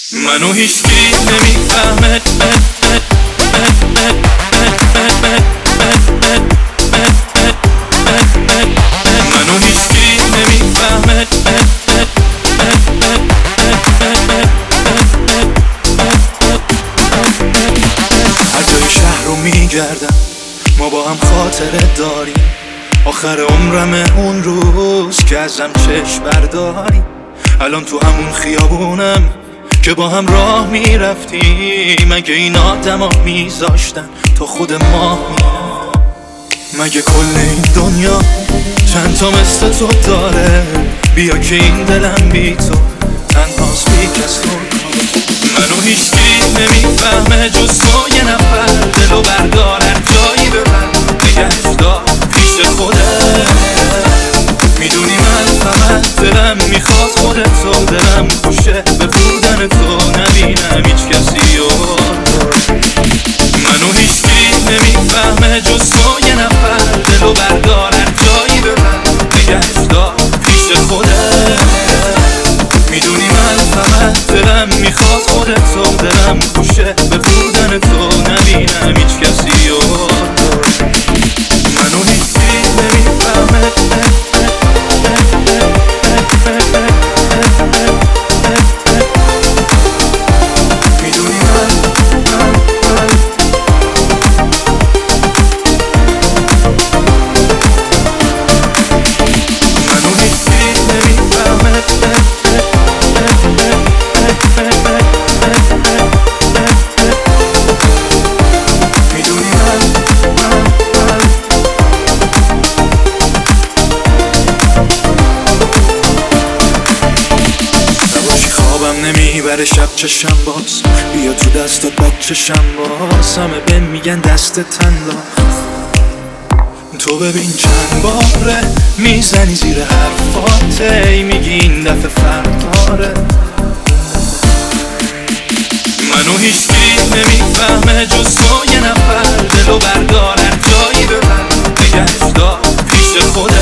منو هیچکی نمیفهمه، منو هیچکی نمیفهمه. هر جای شهر رو میگردم ما با هم خاطره داریم، آخر عمرمه اون روز که ازم چشم برداری. الان تو همون خیابونم که با هم راه میرفتیم، مگه این آدما میذاشتن تا خود ما میرم؟ مگه کل این دنیا چند تا مثل تو داره؟ بیا که این دلم بی تو تنهاست بی کس تو. منو هیچکی نمیفهمه جز تو، یه نفر دلو بردار هر جایی ببر، نگهش دار پیش خودت. میدونی من فقط دلم میخواد خودتو، دلم خوشه به بودن تو، نبینم هیچ کسی و منو هیچکی نمیفهمه جز تو، یه نفر دلو بردار هر جایی ببر، نگهش دار پیش خودت. میدونی من فقط دلم میخواد خودتو، دلم خوشه به بودن تو، نبینم هیچ کسی و منو هیچکی نمیفهمه. نمیبره شب چشم باز، بیا تو دستات بچشم باز، همه بهم میگن دست تنلاخ. تو ببین چند باره میزنی زیر حرفات، میگی این دفعه فرداره. منو هیچکی نمیفهمه جز تو، یه نفر دلو بردار هر جایی ببر، نگهش دار پیش خودت.